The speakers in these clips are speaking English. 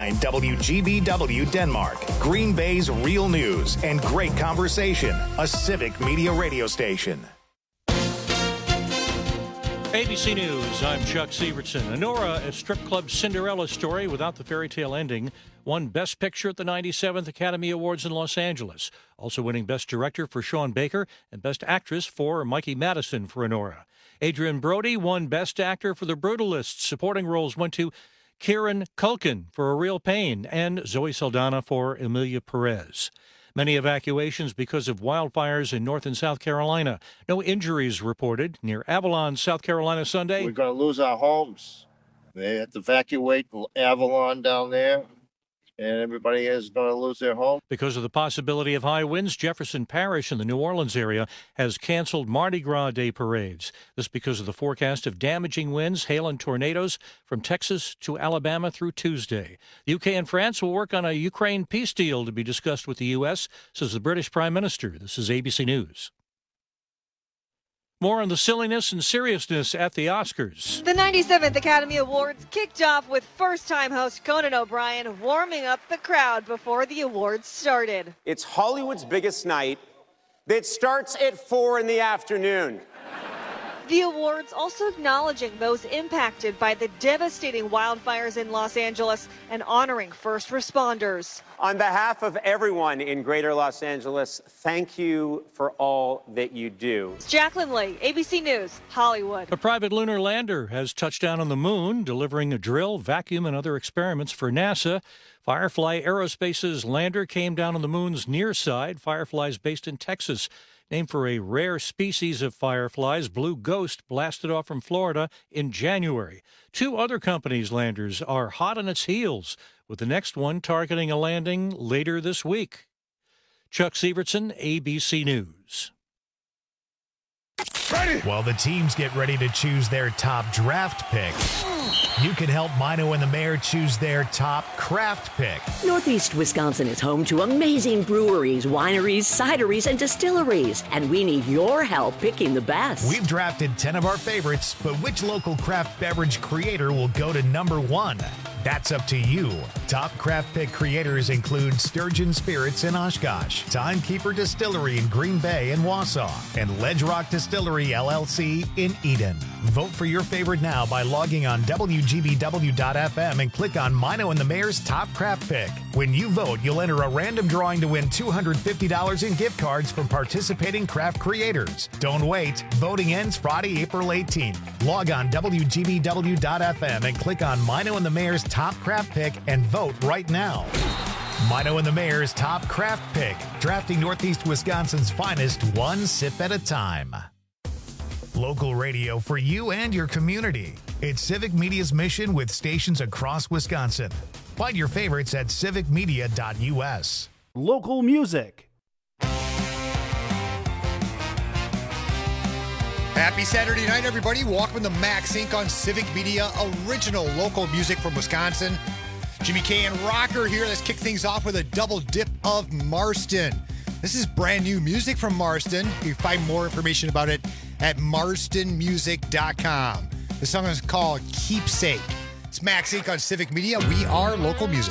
WGBW Denmark, Green Bay's real news and great conversation. A Civic Media radio station. ABC News, I'm Chuck Sievertson. Anora, a strip club Cinderella story without the fairy tale ending, won Best Picture at the 97th Academy Awards in Los Angeles. Also winning Best Director for Sean Baker and Best Actress for Mikey Madison for Anora. Adrian Brody won Best Actor for The Brutalists. Supporting roles went to Kieran Culkin for A Real Pain and Zoe Saldana for Emilia Perez. Many evacuations because of wildfires in North and South Carolina. No injuries reported near Avalon, South Carolina Sunday. We're going to lose our homes. They have to evacuate Avalon down there, and everybody is going to lose their home. Because of the possibility of high winds, Jefferson Parish in the New Orleans area has canceled Mardi Gras Day parades. This because of the forecast of damaging winds, hail, and tornadoes from Texas to Alabama through Tuesday. The UK and France will work on a Ukraine peace deal to be discussed with the U.S., says the British Prime Minister. This is ABC News. More on the silliness and seriousness at the Oscars. The 97th Academy Awards kicked off with first-time host Conan O'Brien warming up the crowd before the awards started. It's Hollywood's biggest night that starts at 4 in the afternoon. The awards also acknowledging those impacted by the devastating wildfires in Los Angeles and honoring first responders. On behalf of everyone in Greater Los Angeles, thank you for all that you do. Jacqueline Lee, ABC News, Hollywood. A private lunar lander has touched down on the moon, delivering a drill, vacuum, and other experiments for NASA. Firefly Aerospace's lander came down on the moon's near side. Firefly is based in Texas. Named for a rare species of fireflies, Blue Ghost blasted off from Florida in January. 2 other companies' landers are hot on its heels, with the next one targeting a landing later this week. Chuck Sievertson, ABC News. Ready. While the teams get ready to choose their top draft pick, you can help Mino and the Mayor choose their top craft pick. Northeast Wisconsin is home to amazing breweries, wineries, cideries, and distilleries, and we need your help picking the best. We've drafted 10 of our favorites, but which local craft beverage creator will go to number 1? That's up to you. Top craft pick creators include Sturgeon Spirits in Oshkosh, Timekeeper Distillery in Green Bay and Wausau, and Ledge Rock Distillery LLC in Eden. Vote for your favorite now by logging on WGBW.FM and click on Mino and the Mayor's Top Craft Pick. When you vote, you'll enter a random drawing to win $250 in gift cards from participating craft creators. Don't wait. Voting ends Friday, April 18th. Log on WGBW.FM and click on Mino and the Mayor's Top Craft Pick and vote right now. Mino and the Mayor's Top Craft Pick, drafting Northeast Wisconsin's finest one sip at a time. Local radio for you and your community. It's Civic Media's mission with stations across Wisconsin. Find your favorites at civicmedia.us. Local music. Happy Saturday night, everybody. Welcome to Max Inc. on Civic Media, original local music from Wisconsin. Jimmy K and Rocker here. Let's kick things off with a double dip of Marston. This is brand new music from Marston. You can find more information about it at marstonmusic.com. The song is called Keepsake. It's Max Inc. on Civic Media. We are local music.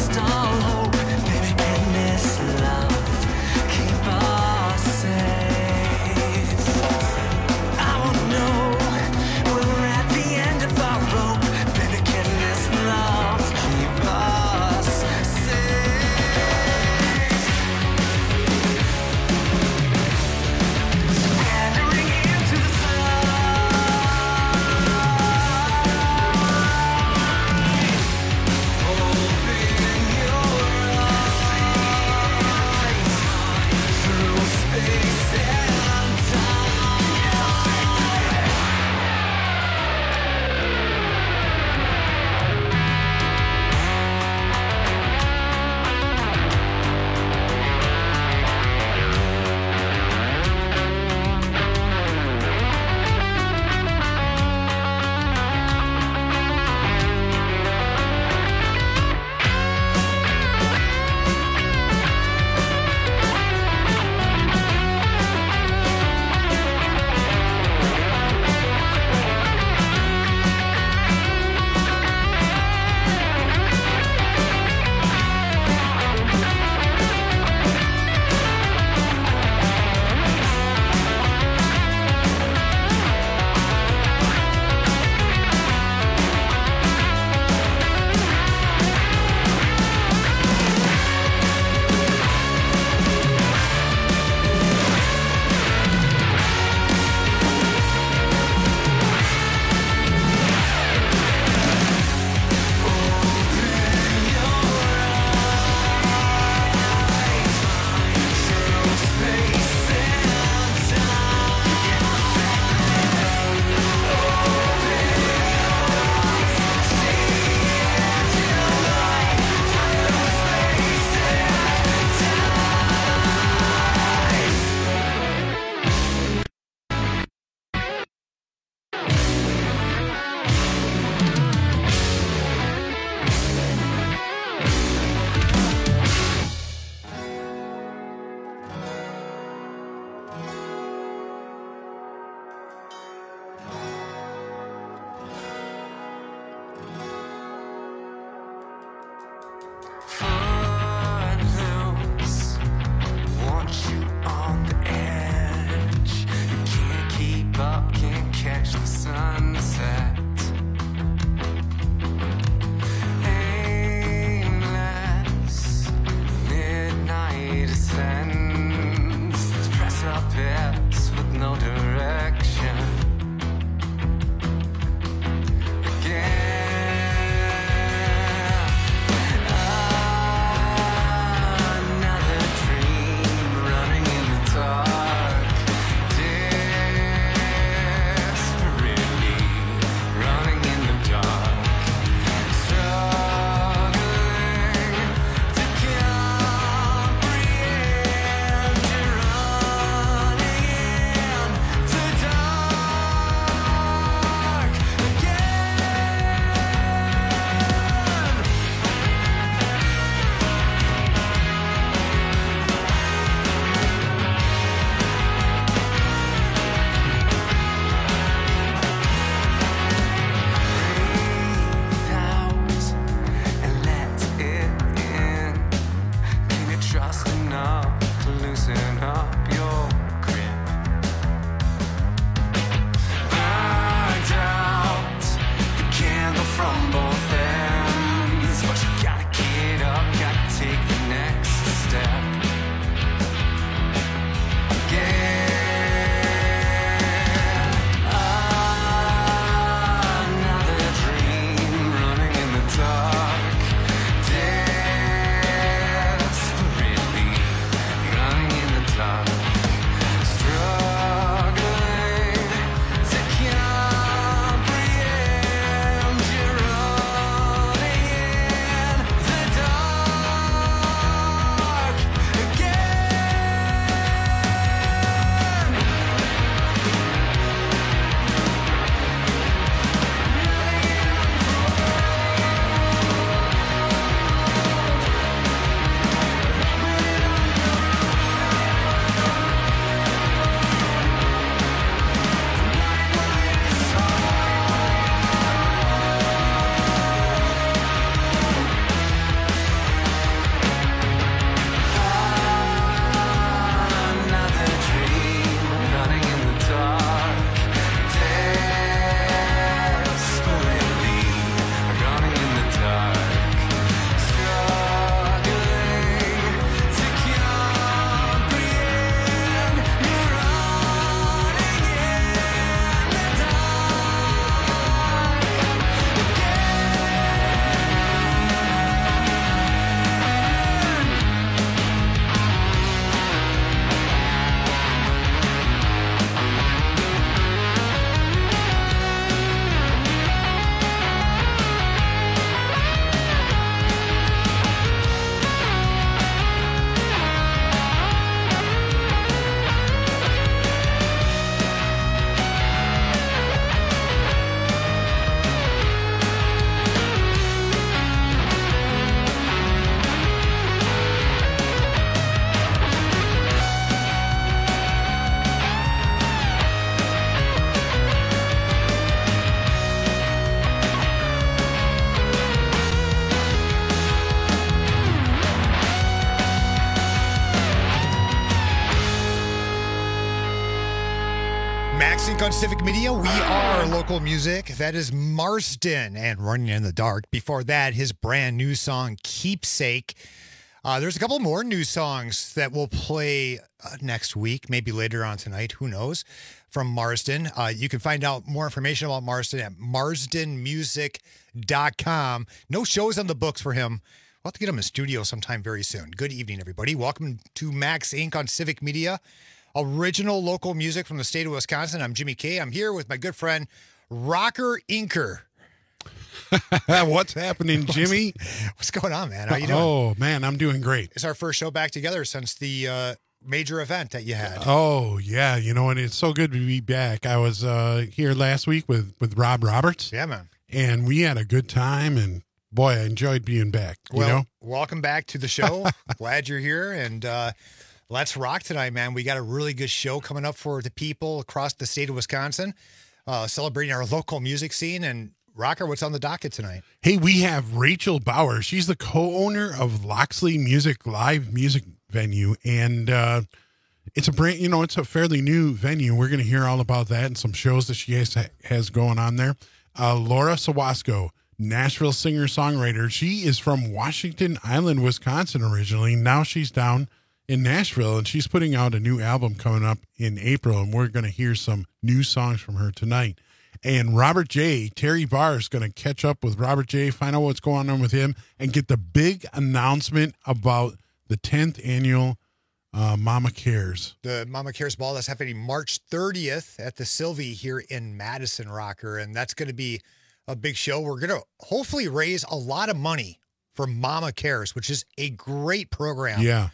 Holding your Max Inc. on Civic Media. We are local music. That is Marsden and Running in the Dark. Before that, his brand new song, Keepsake. There's a couple more new songs that we'll play next week, maybe later on tonight. Who knows? From Marsden. You can find out more information about Marsden at marsdenmusic.com. No shows on the books for him. We'll have to get him in studio sometime very soon. Good evening, everybody. Welcome to Max Inc. on Civic Media. Original local music from the state of Wisconsin. I'm Jimmy K. I'm here with my good friend, Rocker Inker. What's happening, Jimmy? What's going on, man? How you doing? Oh, man, I'm doing great. It's our first show back together since the major event that you had. Oh, yeah. You know, and it's so good to be back. I was here last week with Rob Roberts. Yeah, man. And we had a good time, and boy, I enjoyed being back. Well, welcome back to the show. Glad you're here, and let's rock tonight, man. We got a really good show coming up for the people across the state of Wisconsin, celebrating our local music scene. And Rocker, what's on the docket tonight? Hey, we have Rachel Bauer. She's the co-owner of Loxley Music Live Music Venue, and it's a fairly new venue. We're going to hear all about that and some shows that she has going on there. Laura Sawasco, Nashville singer-songwriter. She is from Washington Island, Wisconsin originally. Now she's down in Nashville, and she's putting out a new album coming up in April, and we're going to hear some new songs from her tonight. And Robert J., Terry Barr is going to catch up with Robert J., find out what's going on with him, and get the big announcement about the 10th annual Mama Cares. The Mama Cares Ball that's happening March 30th at the Sylvie here in Madison, Rocker, and that's going to be a big show. We're going to hopefully raise a lot of money for Mama Cares, which is a great program. Yeah.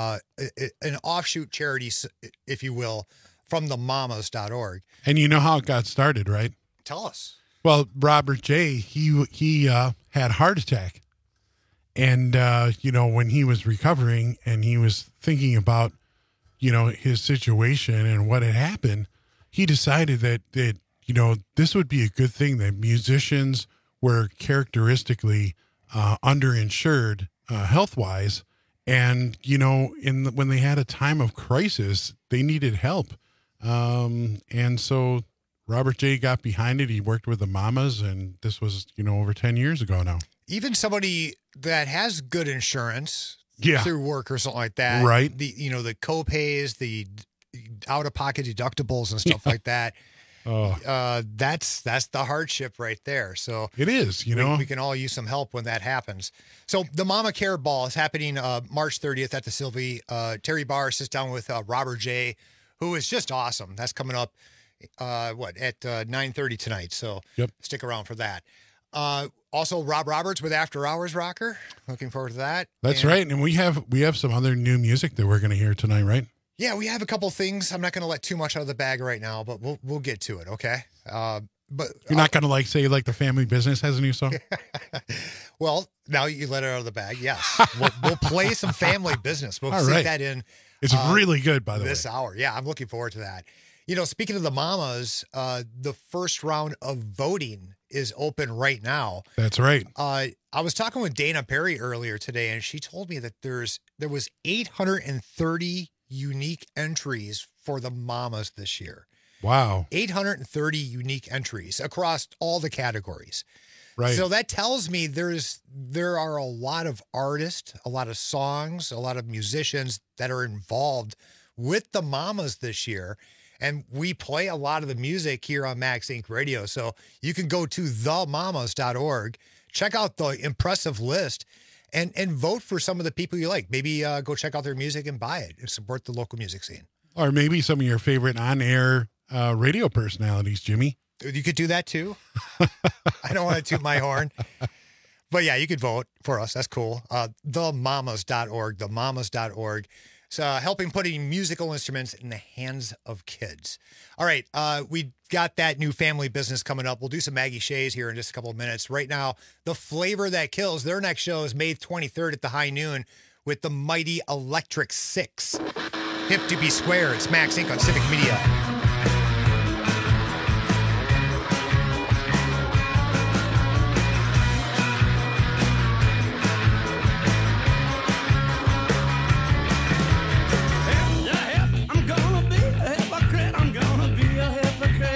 An offshoot charity, if you will, from the mamas.org. And you know how it got started, right? Tell us. Well, Robert J., he had a heart attack. And, when he was recovering and he was thinking about, his situation and what had happened, he decided that this would be a good thing, that musicians were characteristically underinsured health-wise. And, when they had a time of crisis, they needed help. And so Robert J. got behind it. He worked with the Mamas, and this was, over 10 years ago now. Even somebody that has good insurance through work or something like that. Right. The co-pays, the out-of-pocket deductibles and stuff like that. That's the hardship right there. So it is, we can all use some help when that happens. So the Mama Care Ball is happening March 30th at the Sylvie. Terry Barr sits down with Robert J., who is just awesome. That's coming up at 9:30 tonight. So Stick around for that. Also Rob Roberts with After Hours Rocker. Looking forward to that. That's right. And we have some other new music that we're going to hear tonight, right? Yeah, we have a couple things. I'm not going to let too much out of the bag right now, but we'll get to it, okay? But you're not going to say the Family Business has a new song? Well, now you let it out of the bag. Yes, we'll play some Family Business. We'll stick that in. It's really good, by the way. This hour, yeah, I'm looking forward to that. Speaking of the Mamas, the first round of voting is open right now. That's right. I was talking with Dana Perry earlier today, and she told me that there was 830 unique entries for the Mamas this year. Wow. 830 unique entries across all the categories. Right. So that tells me there are a lot of artists, a lot of songs, a lot of musicians that are involved with the Mamas this year. And we play a lot of the music here on Max Inc. Radio. So you can go to themamas.org, check out the impressive list, and vote for some of the people you like. Maybe go check out their music and buy it and support the local music scene. Or maybe some of your favorite on-air radio personalities, Jimmy. You could do that too. I don't want to toot my horn. But yeah, you could vote for us. That's cool. Themamas.org, themamas.org. It's helping putting musical instruments in the hands of kids. All right, we got that new Family Business coming up. We'll do some Maggie Shays here in just a couple of minutes. Right now, The Flavor That Kills, their next show is May 23rd at the High Noon with the mighty Electric Six. Hip to be square. It's Max Inc. on Civic Media. I'm gonna be a hypocrite.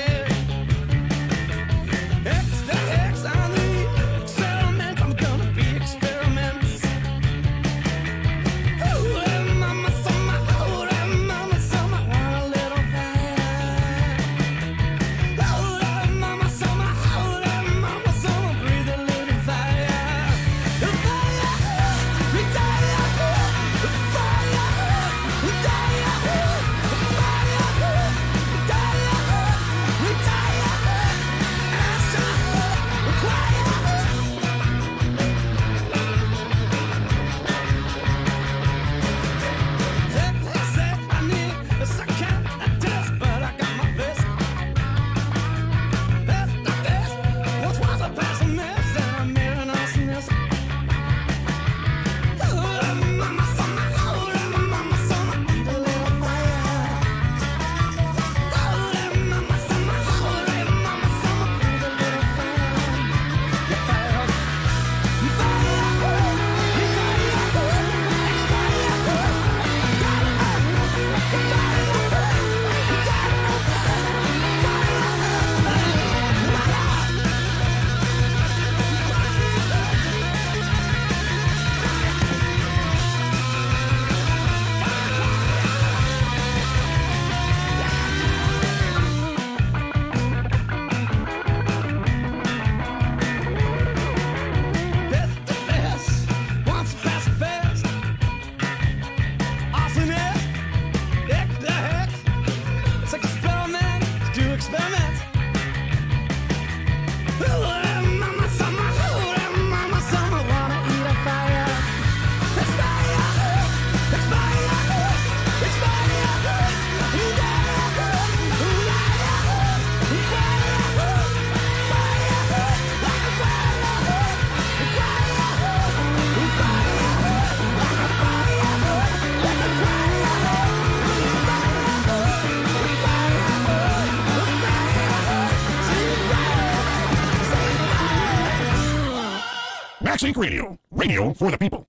Max Inc. Radio. Radio for the people.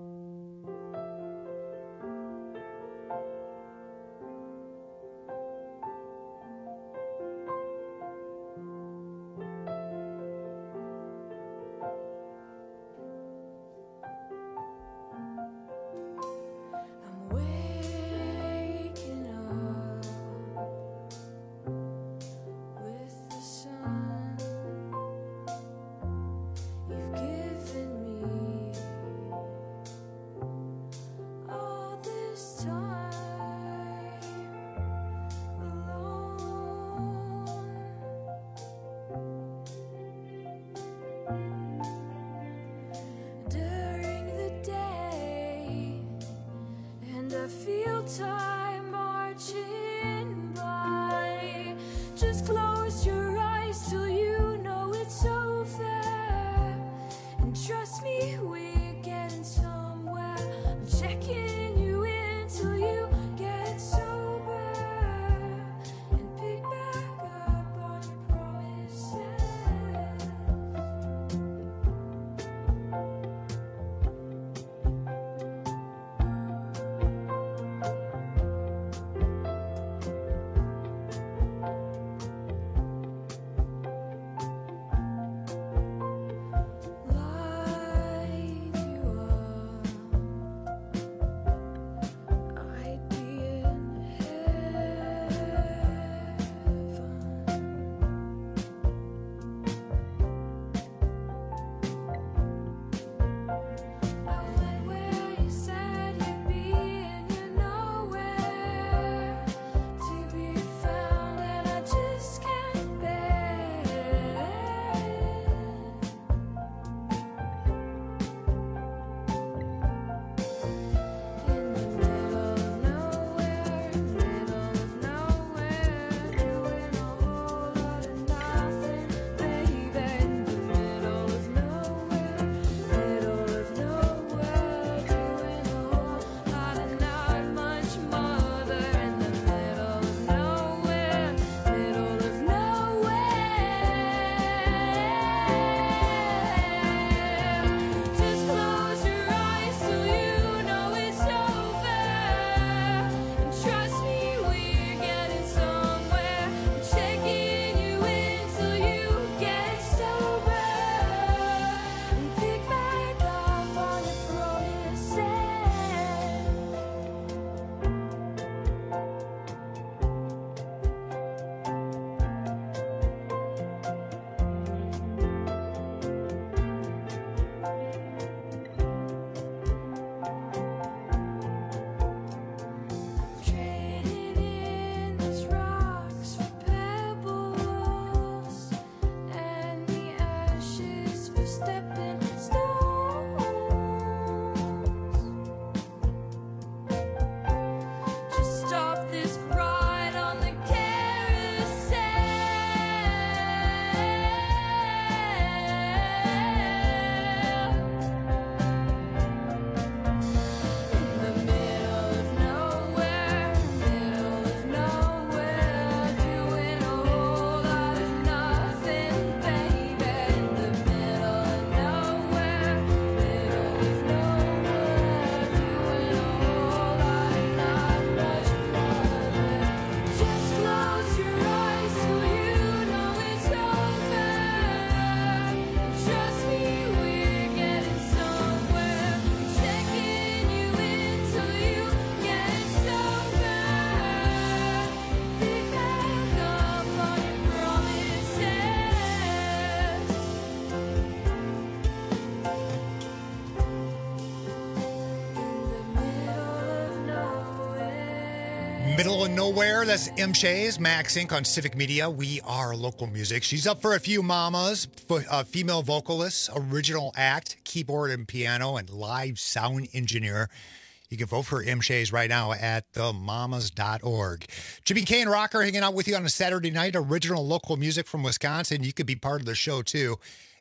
Middle of Nowhere, that's M. Shays, Max Inc. on Civic Media. We are local music. She's up for a few mamas, female vocalist, original act, keyboard and piano, and live sound engineer. You can vote for M. Shays right now at themamas.org. Jimmy K and Rocker hanging out with you on a Saturday night. Original local music from Wisconsin. You could be part of the show, too.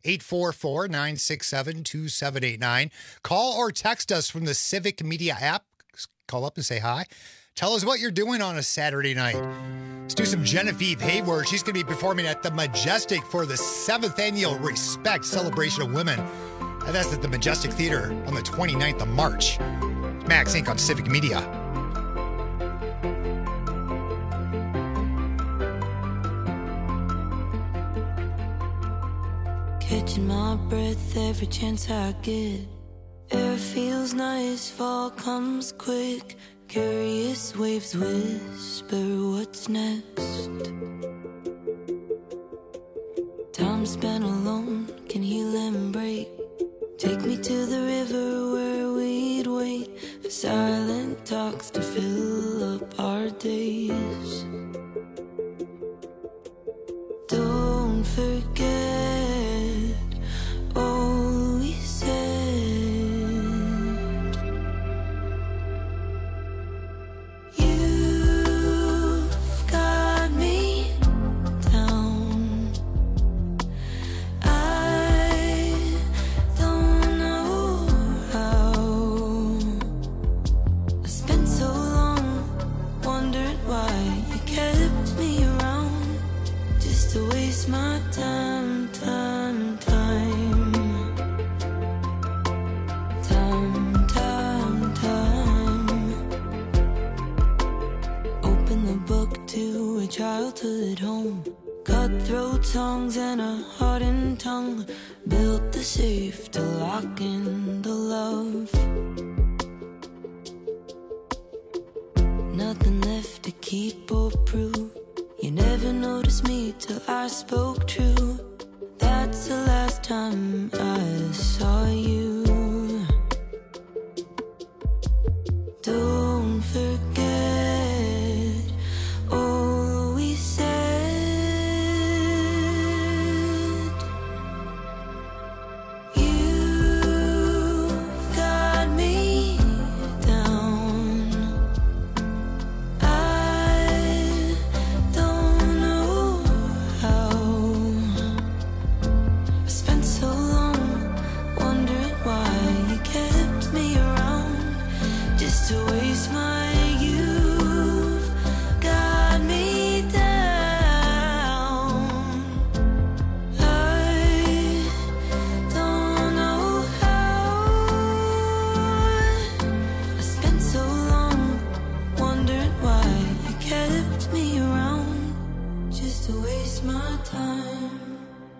844-967-2789. Call or text us from the Civic Media app. Call up and say hi. Tell us what you're doing on a Saturday night. Let's do some Genevieve Hayward. She's going to be performing at the Majestic for the 7th Annual Respect Celebration of Women. And that's at the Majestic Theater on the 29th of March. Max Inc. on Civic Media. Catching my breath every chance I get. Air feels nice, fall comes quick. Curious waves whisper what's next. Time spent alone can heal and break. Take me to the river where we'd wait for silent talks to fill up our days. Don't forget all we said. You've got me down. I don't know how. I spent so long wondering why you kept me around, just to waste my time. Open the book to a childhood home. Cutthroat songs and a hardened tongue. Built the safe to lock in the love. Nothing left to keep or prove. You never noticed me till I spoke true. That's the last time I saw you. Don't forget all we said. You've got me down. I don't know how. I spent so long wondering why you kept me around, just to waste my youth. Got me down. I don't know how. I spent so long wondering why you kept me around, just to waste my time.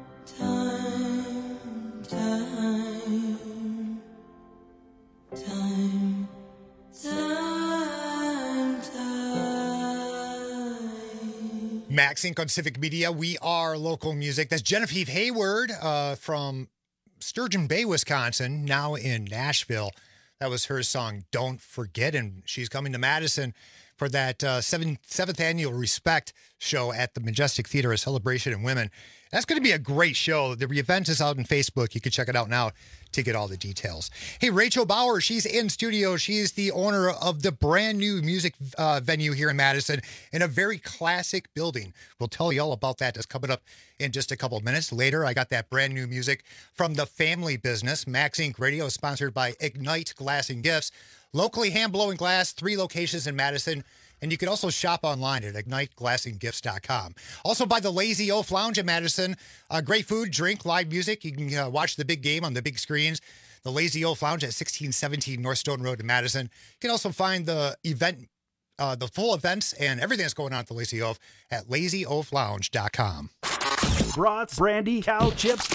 Max Inc. on Civic Media. We are local music. That's Genevieve Hayward from Sturgeon Bay, Wisconsin, now in Nashville. That was her song, Don't Forget. And she's coming to Madison for that seventh annual Respect show at the Majestic Theater, a celebration of women. That's going to be a great show. The event is out on Facebook. You can check it out now to get all the details. Hey, Rachel Bauer, she's in studio. She's the owner of the brand new music venue here in Madison in a very classic building. We'll tell you all about that. That's coming up in just a couple of minutes. Later, I got that brand new music from the family business. Max Inc. Radio is sponsored by Ignite Glass and Gifts. Locally hand-blowing glass, 3 locations in Madison. And you can also shop online at igniteglassandgifts.com. Also by the Lazy Oaf Lounge in Madison. Great food, drink, live music. You can watch the big game on the big screens. The Lazy Oaf Lounge at 1617 North Stoughton Road in Madison. You can also find the event, the full events and everything that's going on at the Lazy Oaf at lazyoaflounge.com. Brats, brandy, cow chips,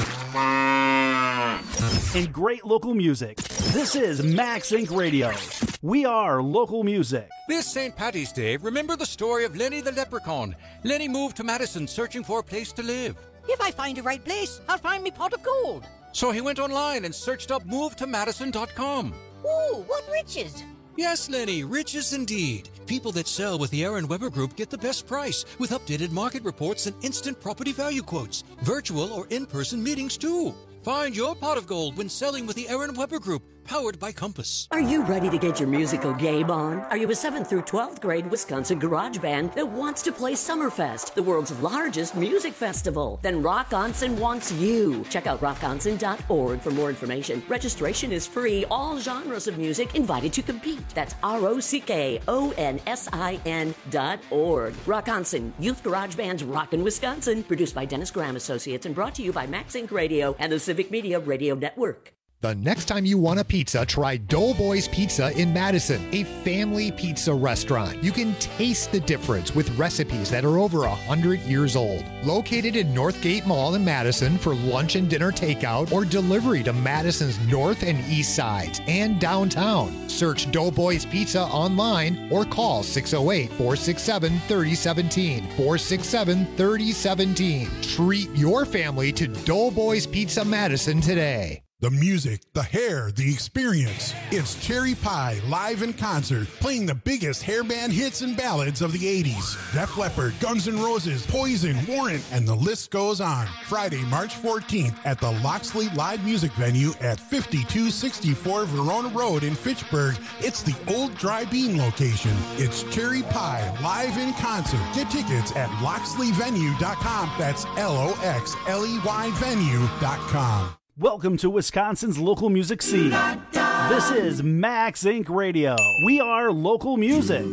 and great local music. This is Max Inc. Radio. We are local music. This St. Paddy's Day, remember the story of Lenny the Leprechaun. Lenny moved to Madison searching for a place to live. If I find the right place, I'll find me pot of gold. So he went online and searched up movetomadison.com. Ooh, what riches! Yes, Lenny, riches indeed. People that sell with the Aaron Weber Group get the best price with updated market reports and instant property value quotes. Virtual or in-person meetings, too. Find your pot of gold when selling with the Aaron Weber Group. powered by Compass. Are you ready to get your musical game on? Are you a 7th through 12th grade Wisconsin garage band that wants to play Summerfest, the world's largest music festival? Then Rock Onsen wants you. Check out rockonsen.org for more information. Registration is free. All genres of music invited to compete. That's ROCKONSIN.org. Rock Onsen, Youth Garage Band's Rockin' Wisconsin. Produced by Dennis Graham Associates and brought to you by Max Inc. Radio and the Civic Media Radio Network. The next time you want a pizza, try Doughboys Pizza in Madison, a family pizza restaurant. You can taste the difference with recipes that are over 100 years old. Located in Northgate Mall in Madison for lunch and dinner takeout or delivery to Madison's north and east sides and downtown. Search Doughboys Pizza online or call 608-467-3017. 467-3017. Treat your family to Doughboys Pizza Madison today. The music, the hair, the experience. It's Cherry Pie live in concert, playing the biggest hairband hits and ballads of the 80s. Def Leppard, Guns N' Roses, Poison, Warrant, and the list goes on. Friday, March 14th at the Loxley Live Music Venue at 5264 Verona Road in Fitchburg. It's the old Dry Bean location. It's Cherry Pie live in concert. Get tickets at loxleyvenue.com. That's LOXLEY venue.com. Welcome to Wisconsin's local music scene. This is Max Inc. Radio. We are local music.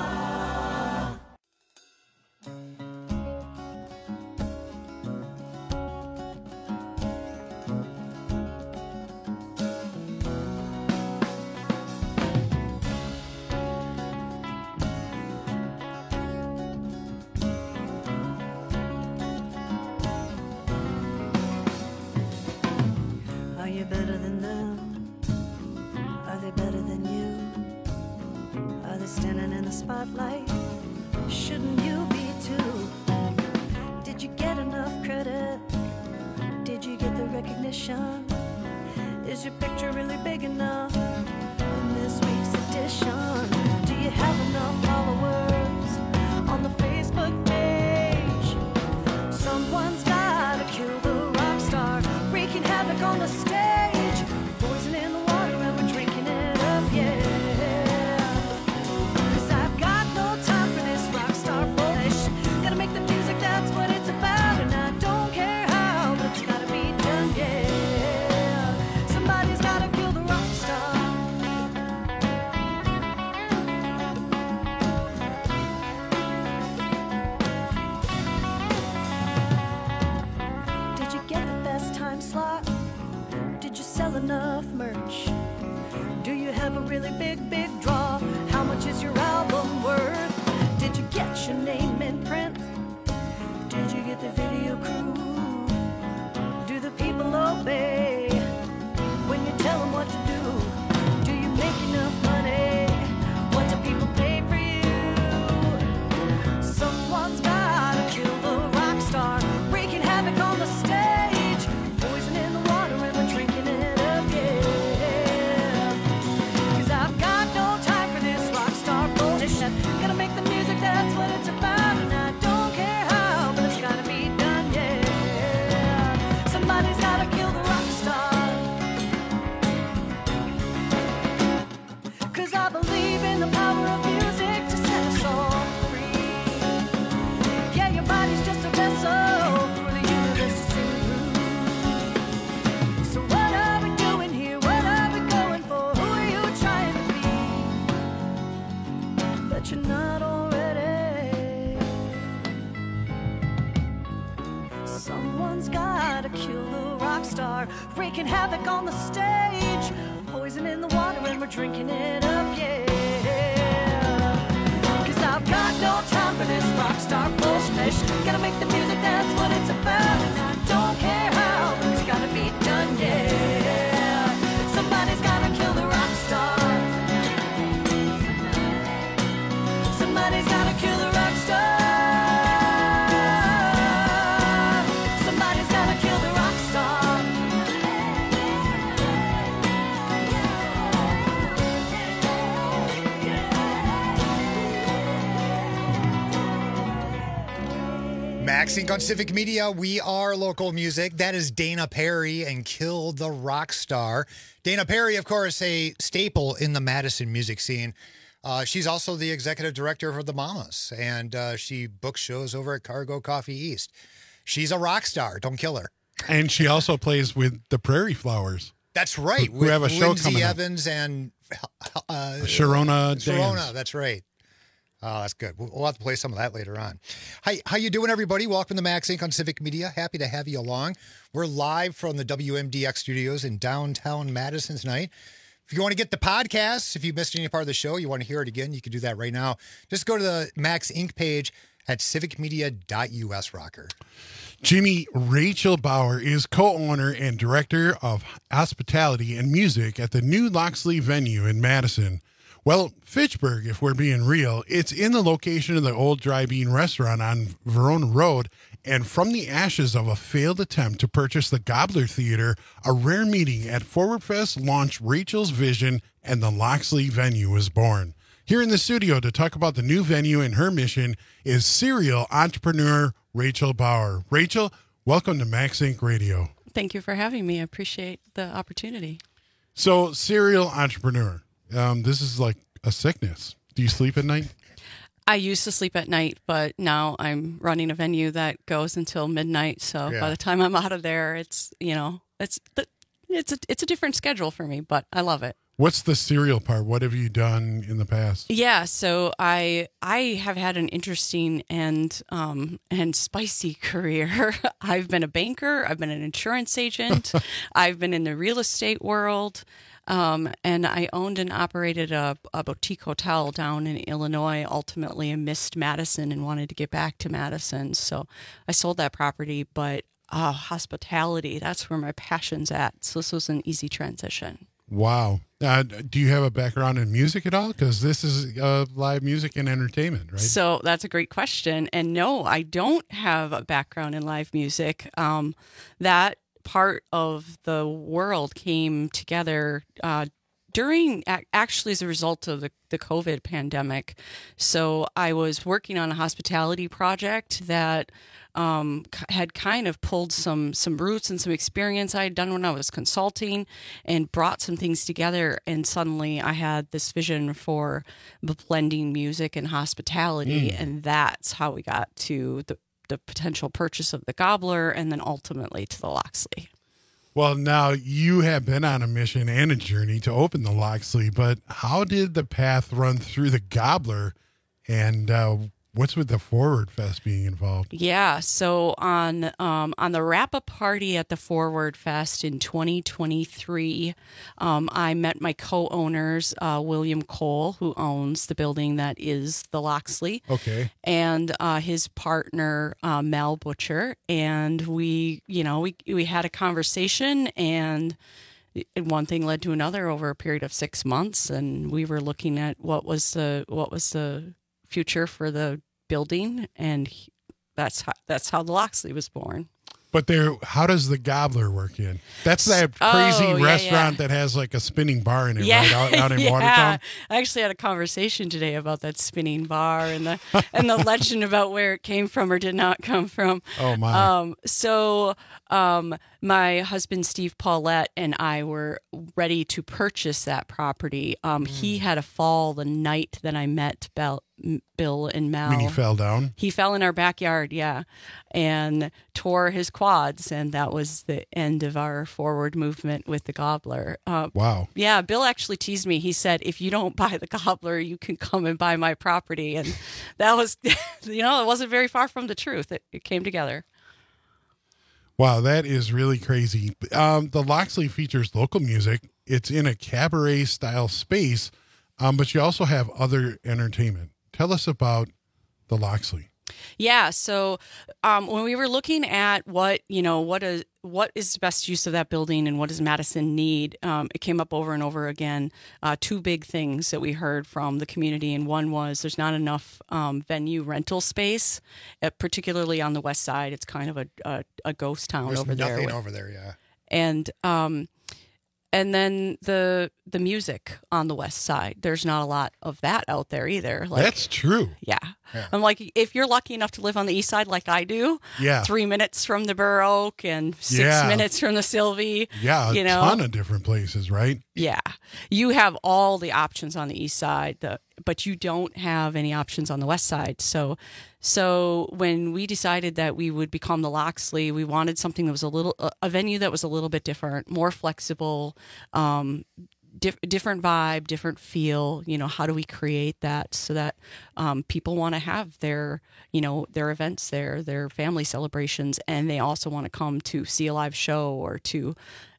Spotlight, shouldn't you be too? Did you get enough credit? Did you get the recognition? Is your picture really big enough in this week's edition? Do you have enough followers on the Facebook page? Someone's gotta kill the rock star, wreaking havoc on the stage, poison in the water and we're drinking it up, yeah. Enough merch? Do you have a really big draw? How much is your album worth? Did you get your name in print? Did you get the video crew? Do the people obey when you tell them what to do? Do you make enough money? What do people pay for you? Someone's gotta kill the rock star, wreaking havoc on the stage, poison in the water and we're drinking it. Gotta make the music, that's what it's about. And I don't care how, but it's gotta be done, yeah. Somebody's gotta kill the rock star. 'Cause I believe in the power of music to set us all free. Yeah, your body's just a vessel for the universe to sing through. So what are we doing here? What are we going for? Who are you trying to be? But you're not already. Someone's gotta kill the rock star, wreaking havoc on the stage, poison in the water and we're drinking it up, yeah. 'Cause I've got no time for this rock star bullshit. Gotta make the music, that's what it's about. And I don't care how, but it's gotta be done, yeah. Somebody's gotta kill the rock star. Somebody's gotta kill the rock star. Somebody's gotta kill the rock star. Max Inc. on Civic Media. We are local music. That is Dana Perry and Kill the Rock Star. Dana Perry, of course, a staple in the Madison music scene. She's also the executive director for the Mamas, and she books shows over at Cargo Coffee East. She's a rock star. Don't kill her. And she also plays with the Prairie Flowers. That's right. We have a show Lindsay coming up. Evans and Sharona Dance. Sharona, that's right. Oh, that's good. We'll have to play some of that later on. Hi, how you doing, everybody? Welcome to Max Inc. on Civic Media. Happy to have you along. We're live from the WMDX studios in downtown Madison tonight. If you want to get the podcast, if you missed any part of the show, you want to hear it again, you can do that right now. Just go to the Max Inc. page at civicmedia.us, Rocker. Jimmy Rachel Bauer is co-owner and director of hospitality and music at the new Loxley venue in Madison. Well, Fitchburg, if we're being real, it's in the location of the old Dry Bean restaurant on Verona Road, and from the ashes of a failed attempt to purchase the Gobbler Theater, a rare meeting at Forward Fest launched Rachel's vision, and the Loxley venue was born. Here in the studio to talk about the new venue and her mission is serial entrepreneur Rachel Bauer. Rachel, welcome to Max Inc. Radio. Thank you for having me. I appreciate the opportunity. So, serial entrepreneur. This is like a sickness. Do you sleep at night? I used to sleep at night, but now I'm running a venue that goes until midnight. So by the time I'm out of there, it's a different schedule for me, but I love it. What's the serial part? What have you done in the past? Yeah, so I have had an interesting and spicy career. I've been a banker. I've been an insurance agent. I've been in the real estate world. And I owned and operated a boutique hotel down in Illinois. Ultimately, I missed Madison and wanted to get back to Madison. So I sold that property, but hospitality, that's where my passion's at. So this was an easy transition. Wow. Do you have a background in music at all? Because this is live music and entertainment, right? So that's a great question. And no, I don't have a background in live music. That part of the world came together actually as a result of the COVID pandemic. So I was working on a hospitality project that had kind of pulled some roots and some experience I had done when I was consulting and brought some things together. And suddenly I had this vision for blending music and hospitality. And that's how we got to the potential purchase of the Gobbler and then ultimately to the Loxley. Well, now you have been on a mission and a journey to open the Loxley, but how did the path run through the Gobbler, and what's with the Forward Fest being involved? Yeah, so on the wrap-up party at the Forward Fest in 2023, I met my co-owners, William Cole, who owns the building that is the Loxley, and his partner, Mel Butcher, and we had a conversation, and one thing led to another over a period of 6 months, and we were looking at what was the future for the building, and that's how the Loxley was born. But how does the Gobbler work in? That's that crazy restaurant that has like a spinning bar in it, right? Out in Watertown. I actually had a conversation today about that spinning bar and the legend about where it came from or did not come from. Oh my! My husband Steve Paulette and I were ready to purchase that property. He had a fall the night that I met Bill and Mel. When he fell down? He fell in our backyard, and tore his quads, and that was the end of our forward movement with the Gobbler. Wow. Yeah, Bill actually teased me. He said, if you don't buy the Gobbler, you can come and buy my property. And that was, it wasn't very far from the truth. It came together. Wow, that is really crazy. The Loxley features local music. It's in a cabaret-style space, but you also have other entertainment. Tell us about the Loxley. Yeah, so when we were looking at what is the best use of that building and what does Madison need, it came up over and over again. Two big things that we heard from the community, and one was there's not enough venue rental space, particularly on the west side. It's kind of a ghost town over there. There's nothing over there, yeah. And then the music on the west side, there's not a lot of that out there either. That's true. Yeah. I'm like, if you're lucky enough to live on the east side like I do, 3 minutes from the Burr Oak and 6 minutes from the Sylvie. Yeah, a ton of different places, right? Yeah. You have all the options on the east side, but you don't have any options on the west side. So when we decided that we would become the Loxley, we wanted something that was a venue that was a little bit different, more flexible, different vibe, different feel. How do we create that so that people want to have their events there, their family celebrations, and they also want to come to see a live show or to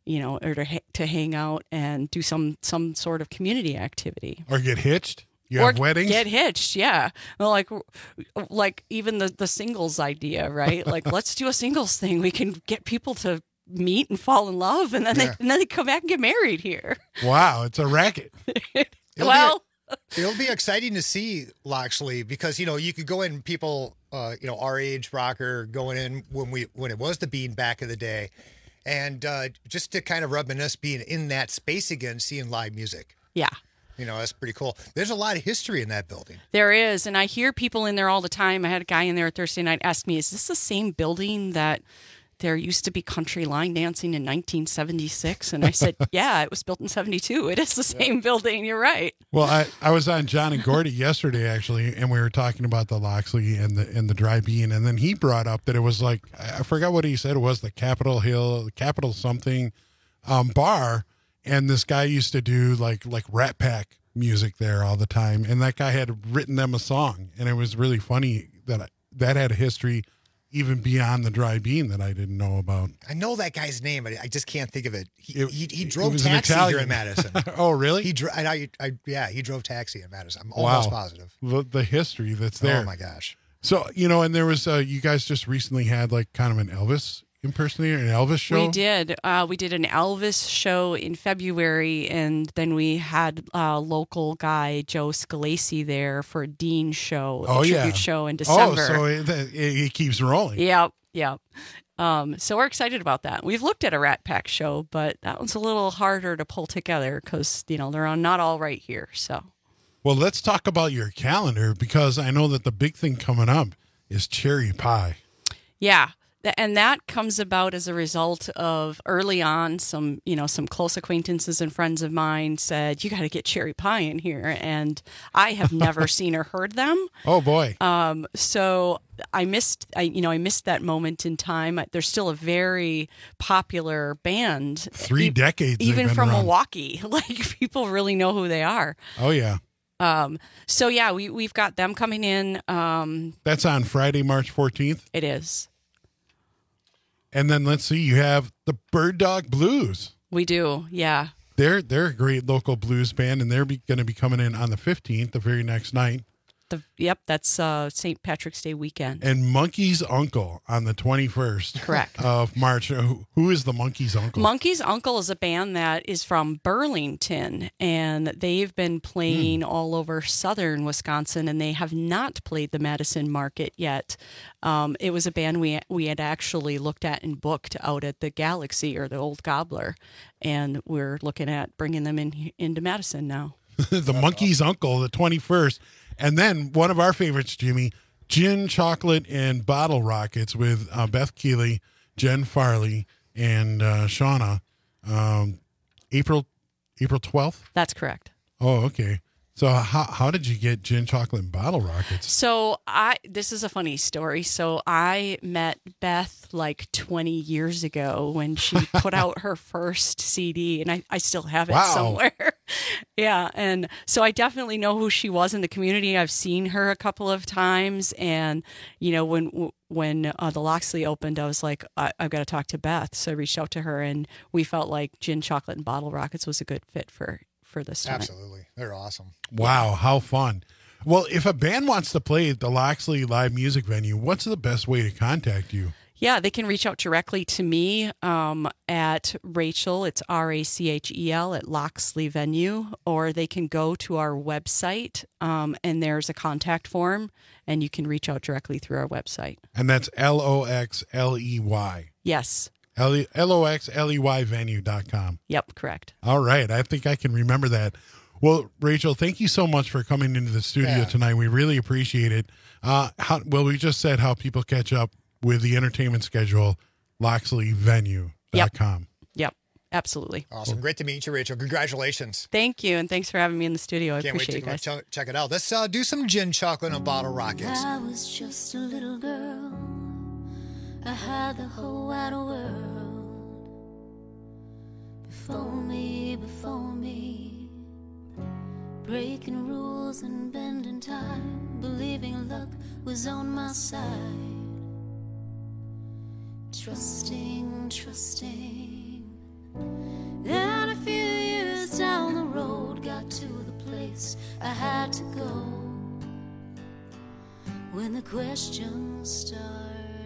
to hang out and do some sort of community activity or get hitched. You have weddings? Get hitched, yeah. Well, like even the singles idea, right? Like, let's do a singles thing. We can get people to meet and fall in love, and then they come back and get married here. Wow, it's a racket. It'll be exciting to see, Loxley, because you could go in, people our age, rocker, going in when it was the Bean back in the day, and just to kind of reminisce being in that space again, seeing live music. Yeah. That's pretty cool. There's a lot of history in that building. There is, and I hear people in there all the time. I had a guy in there Thursday night ask me, is this the same building that there used to be country line dancing in 1976? And I said, yeah, it was built in 72. It is the same building. You're right. Well, I was on John and Gordy yesterday, actually, and we were talking about the Loxley and the Dry Bean, and then he brought up that it was like, I forgot what he said it was, the Capitol something bar. And this guy used to do like Rat Pack music there all the time. And that guy had written them a song. And it was really funny that had a history even beyond the Dry Bean that I didn't know about. I know that guy's name, but I just can't think of it. He drove taxi here in Madison. Oh, really? He drove taxi in Madison. I'm almost positive. The history that's there. Oh, my gosh. So, and there was, you guys just recently had like kind of an Elvis impersonator, an Elvis show? We did. We did an Elvis show in February, and then we had local guy Joe Scalesi there for a Dean show, a tribute show in December. Oh, so it keeps rolling. Yep. So we're excited about that. We've looked at a Rat Pack show, but that one's a little harder to pull together because they're not all right here. So, well, let's talk about your calendar, because I know that the big thing coming up is Cherry Pie. Yeah. And that comes about as a result of early on, some close acquaintances and friends of mine said, you got to get Cherry Pie in here. And I have never seen or heard them. Oh, boy. So I missed that moment in time. They're still a very popular band. 3 decades. Even from around. Milwaukee. Like, people really know who they are. Oh, yeah. So, yeah, we've got them coming in. That's on Friday, March 14th? It is. And then let's see, you have the Bird Dog Blues. We do, yeah. They're a great local blues band, and they're going to be coming in on the 15th, the very next night. That's St. Patrick's Day weekend. And Monkey's Uncle on the 21st Correct. Of March. Who is the Monkey's Uncle? Monkey's Uncle is a band that is from Burlington, and they've been playing all over southern Wisconsin, and they have not played the Madison market yet. It was a band we had actually looked at and booked out at the Galaxy or the Old Gobbler, and we're looking at bringing them into Madison now. The Monkey's Uncle, the 21st. And then one of our favorites, Jimmy, Gin, Chocolate, and Bottle Rockets with Beth Keeley, Jen Farley, and Shauna. April 12th? That's correct. Oh, okay. So how did you get Gin, Chocolate, and Bottle Rockets? So this is a funny story. So I met Beth like 20 years ago when she put out her first CD, and I still have it somewhere. Yeah, and so I definitely know who she was in the community. I've seen her a couple of times, and when the Loxley opened, I was like, I've got to talk to Beth. So I reached out to her, and we felt like Gin, Chocolate, and Bottle Rockets was a good fit for this time. Absolutely. They're awesome. Wow, how fun. Well, if a band wants to play at the Loxley Live Music Venue, what's the best way to contact you? Yeah, they can reach out directly to me at Rachel, it's RACHEL at Loxley Venue, or they can go to our website and there's a contact form, and you can reach out directly through our website. And that's LOXLEY. Yes. LOXLEY venue.com. Yep, correct. All right. I think I can remember that. Well, Rachel, thank you so much for coming into the studio tonight. We really appreciate it. We just said how people catch up with the entertainment schedule, LoxleyVenue.com. Yep, absolutely. Awesome. Great to meet you, Rachel. Congratulations. Thank you, and thanks for having me in the studio. I Can't wait appreciate to it, guys. check it out. Let's do some gin, chocolate, and a bottle rockets. I was just a little girl. I had the whole wide world before me. Breaking rules and bending time, believing luck was on my side. Trusting. Then a few years down the road, got to the place I had to go. When the questions started,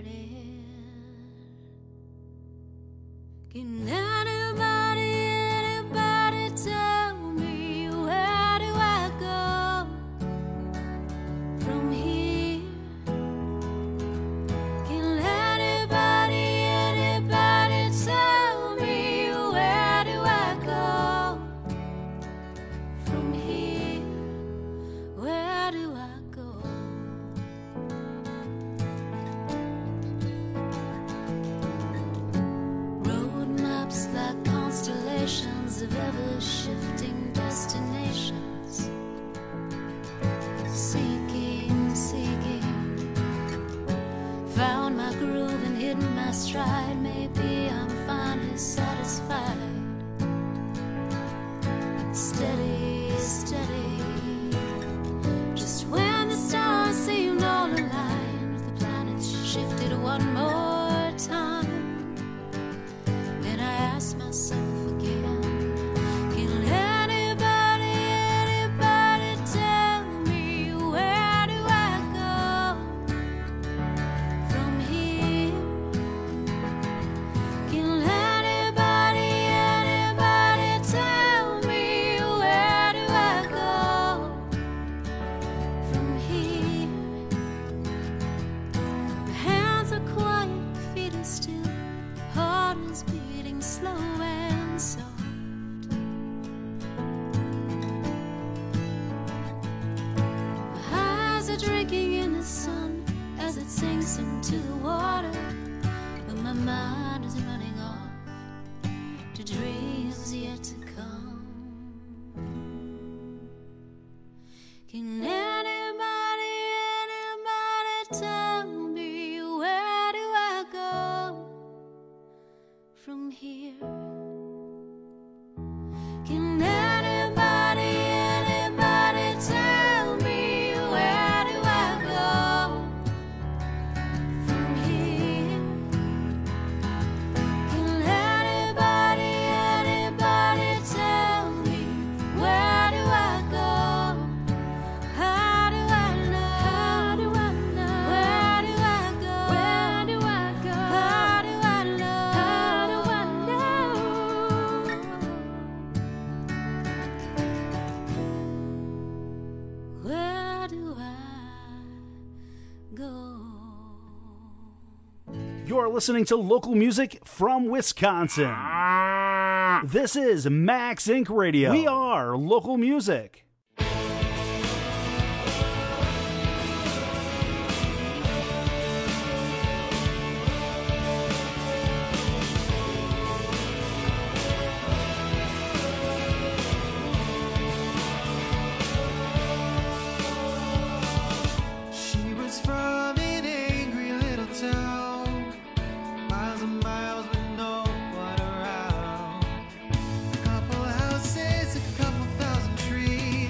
can anybody tell me where do I go from here? Can anybody tell me where do I go from here? Where do I go? Road maps like constellations of ever-shifting destinations. Seeking, found my groove and hidden my stride. Maybe I'm finally satisfied. Steady, just when the stars seemed all aligned, the planets shifted one more time. Then I asked myself again, can anybody tell me where do I go from here? Can anybody tell me where do I go from here? My hands are quiet, my feet are still, heart is beating slow and soft. My eyes are drinking in the sun as it sinks into the water, but my mind is running off to dreams yet to come. Can anybody tell me where do I go from here? Can anybody tell me where do I go from here? Can anybody tell me where do I go? How do I know? Where do I go? How do I know? Where do I go? You're listening to local music from Wisconsin. This is Max Inc. Radio. We are local music. She was from an angry little town, miles and miles with no one around. A couple houses, a couple thousand trees.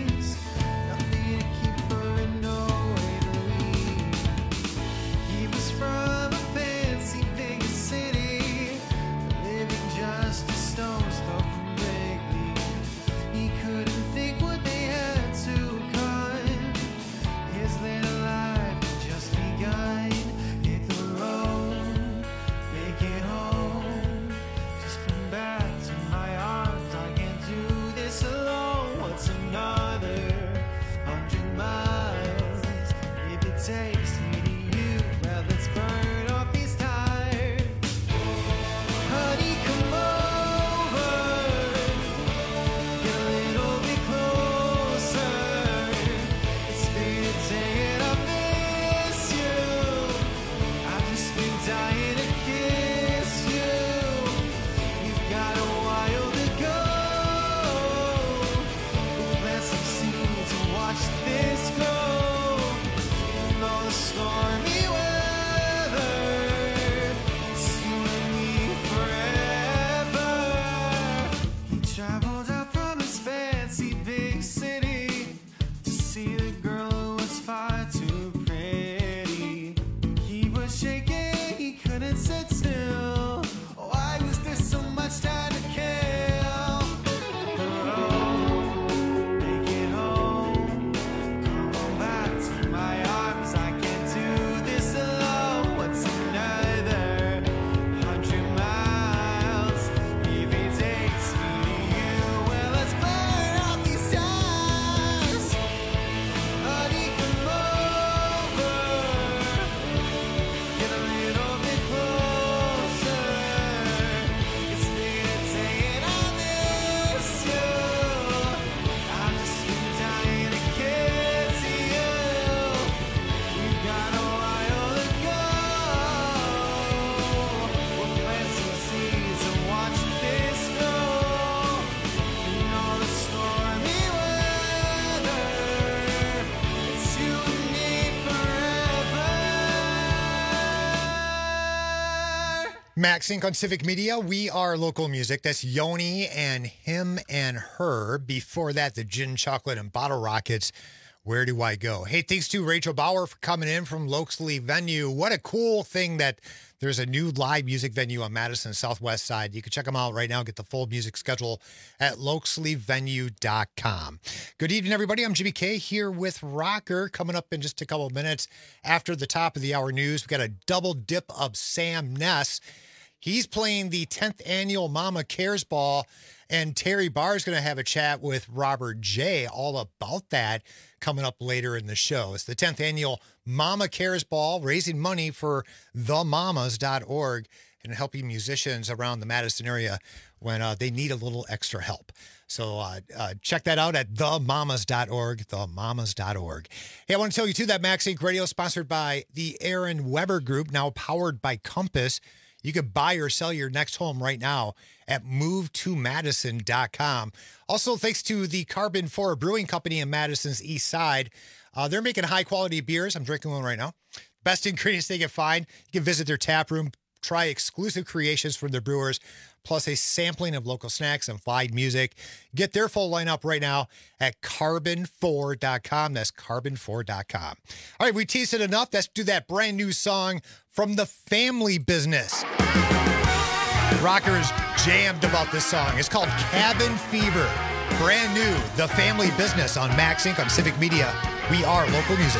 Max Inc. on Civic Media. We are local music. That's Yoni and Him and Her. Before that, the Gin, Chocolate, and Bottle Rockets. Where do I go? Hey, thanks to Rachel Bauer for coming in from Loxley Venue. What a cool thing that there's a new live music venue on Madison Southwest side. You can check them out right now. Get the full music schedule at loxleyvenue.com. Good evening, everybody. I'm Jimmy K here with Rocker. Coming up in just a couple of minutes after the top of the hour news, we got a double dip of Sam Ness. He's playing the 10th annual Mama Cares Ball, and Terry Barr is going to have a chat with Robert J. all about that coming up later in the show. It's the 10th annual Mama Cares Ball, raising money for themamas.org and helping musicians around the Madison area when they need a little extra help. So check that out at themamas.org, themamas.org. Hey, I want to tell you, too, that Max Inc. Radio is sponsored by the Aaron Weber Group, now powered by Compass. You could buy or sell your next home right now at movetomadison.com. Also, thanks to the Carbon 4 Brewing Company in Madison's East Side. They're making high-quality beers. I'm drinking one right now. Best ingredients they can find. You can visit their tap room, try exclusive creations from their brewers, plus a sampling of local snacks and live music. Get their full lineup right now at carbon4.com. That's carbon4.com. All right, we teased it enough. Let's do that brand new song from The Family Business. Rockers jammed about this song. It's called Cabin Fever. Brand new, The Family Business on Max Inc. on Civic Media. We are local music.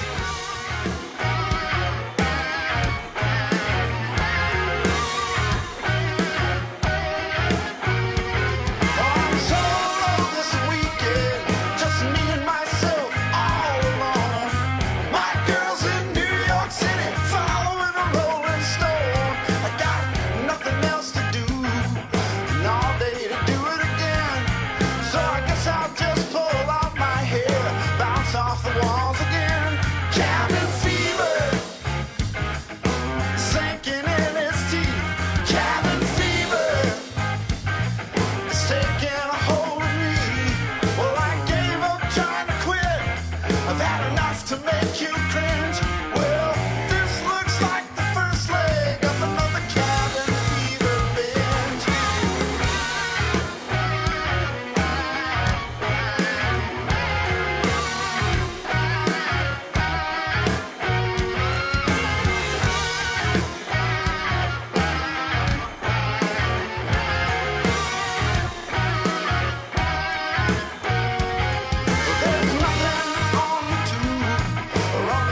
Off the walls again, cabin fever, sinking in its teeth. Cabin fever, it's taking a hold of me. Well, I gave up trying to quit. I've had enough to make you cringe. Well, this looks like the first leg of another cabin fever binge. There's nothing on the tube or on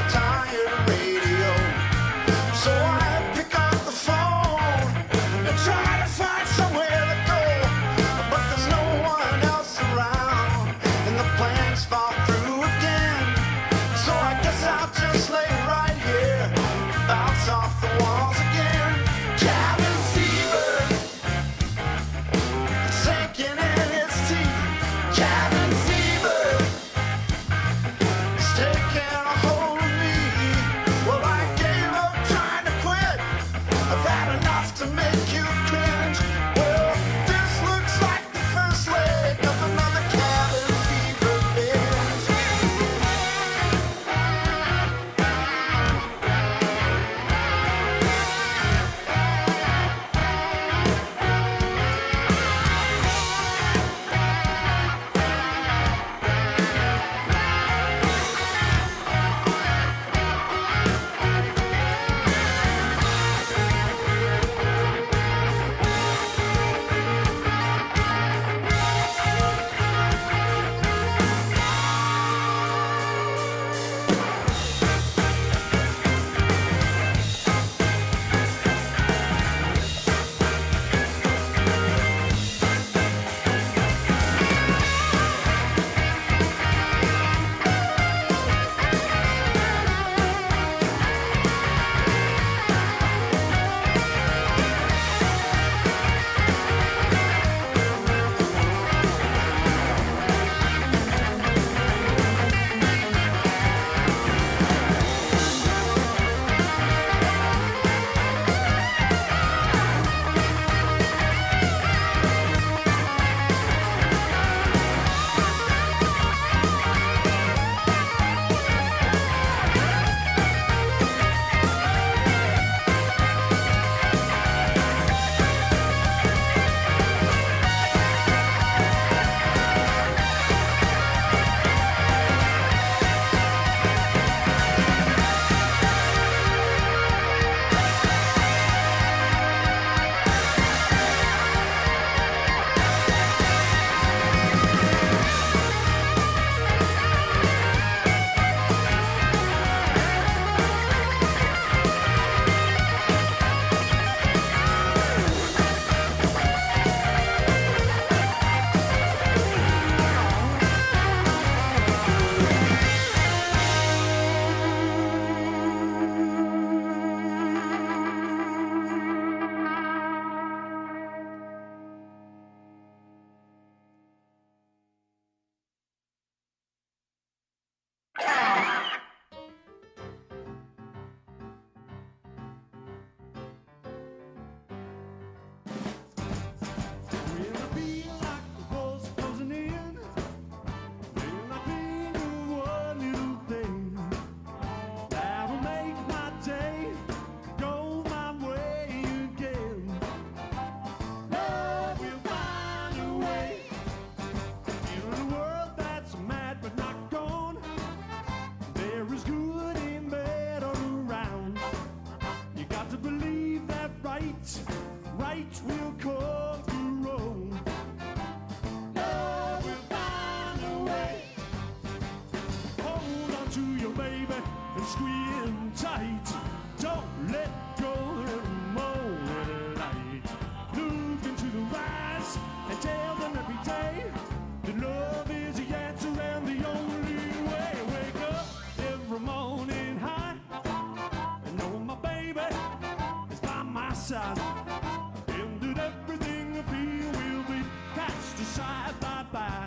right will come through wrong. Love will find a way. Hold on to your baby and squeeze him tight. Don't let go of the morning light. Look into the eyes and tell them every day that love is the answer and the only way. Wake up every morning high and know my baby is by my side. And that everything I feel will be cast aside. Bye-bye.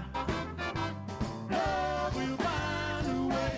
Love will find a way.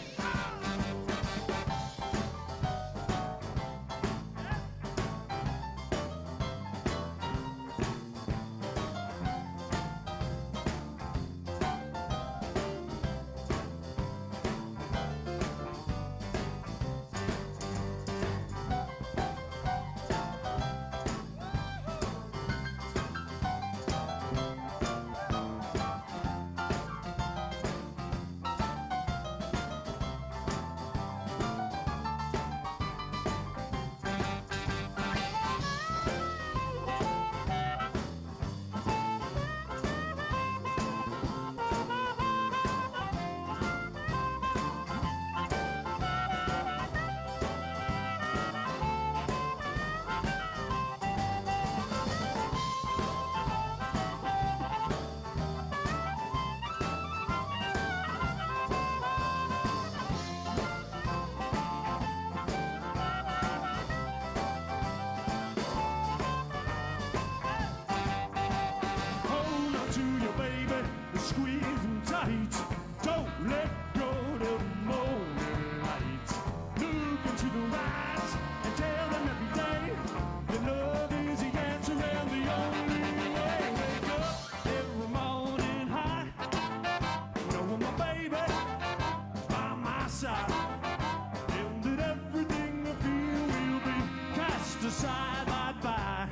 Hold on to your baby and squeeze him tight. Don't let go of the morning light. Look into the eyes and tell them every day that love is the answer and the only way. Wake up every morning high. Know my baby is by my side. And that everything I feel will be cast aside. Bye-bye.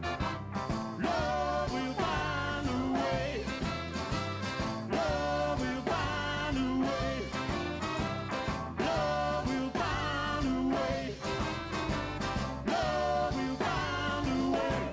Love will find a way. Love will find a way. Love will find a way. Love will find a way.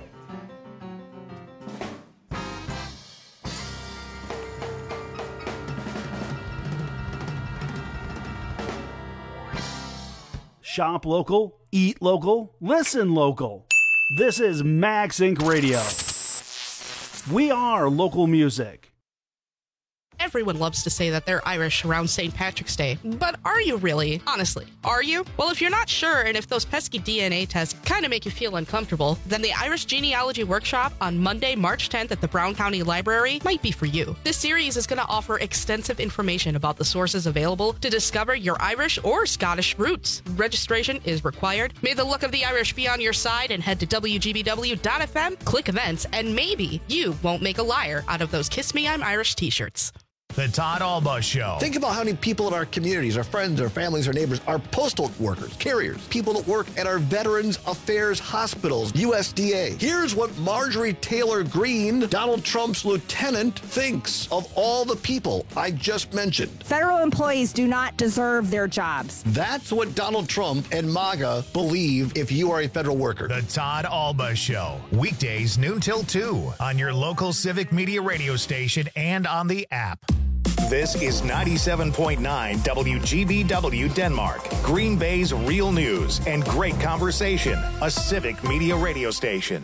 Shop local, eat local, listen local. This is Max Inc. Radio. We are local music. Everyone loves to say that they're Irish around St. Patrick's Day, but are you really? Honestly, are you? Well, if you're not sure and if those pesky DNA tests kind of make you feel uncomfortable, then the Irish Genealogy Workshop on Monday, March 10th at the Brown County Library might be for you. This series is going to offer extensive information about the sources available to discover your Irish or Scottish roots. Registration is required. May the luck of the Irish be on your side and head to WGBW.FM, click events, and maybe you won't make a liar out of those Kiss Me I'm Irish t-shirts. The Todd Alba Show. Think about how many people in our communities, our friends, our families, our neighbors, our postal workers, carriers, people that work at our Veterans Affairs hospitals, USDA. Here's what Marjorie Taylor Greene, Donald Trump's lieutenant, thinks of all the people I just mentioned. Federal employees do not deserve their jobs. That's what Donald Trump and MAGA believe if you are a federal worker. The Todd Alba Show. Weekdays noon till 2 on your local Civic Media radio station and on the app. This is 97.9 WGBW Denmark, Green Bay's real news and great conversation, a Civic Media radio station.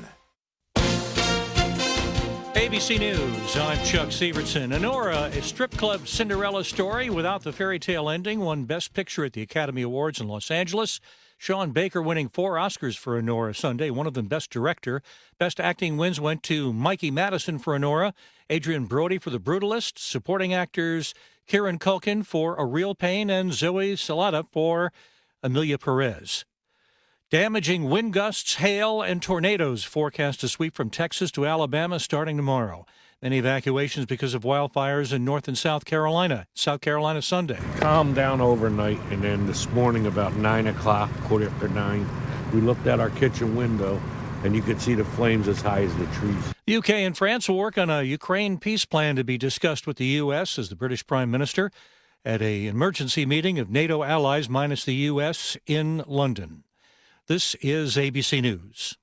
ABC News, I'm Chuck Severson. Honora, a strip club Cinderella story without the fairy tale ending, won Best Picture at the Academy Awards in Los Angeles. Sean Baker winning 4 Oscars for Honora Sunday, one of them Best Director. Best Acting wins went to Mikey Madison for Honora, Adrian Brody for The Brutalist, supporting actors Kieran Culkin for A Real Pain, and Zoe Salata for Amelia Perez. Damaging wind gusts, hail, and tornadoes forecast to sweep from Texas to Alabama starting tomorrow. Many evacuations because of wildfires in North and South Carolina. South Carolina Sunday. Calmed down overnight, and then this morning about 9 o'clock, 9:15, we looked out our kitchen window, and you could see the flames as high as the trees. The UK and France will work on a Ukraine peace plan to be discussed with the U.S., as the British Prime Minister at an emergency meeting of NATO allies minus the U.S. in London. This is ABC News.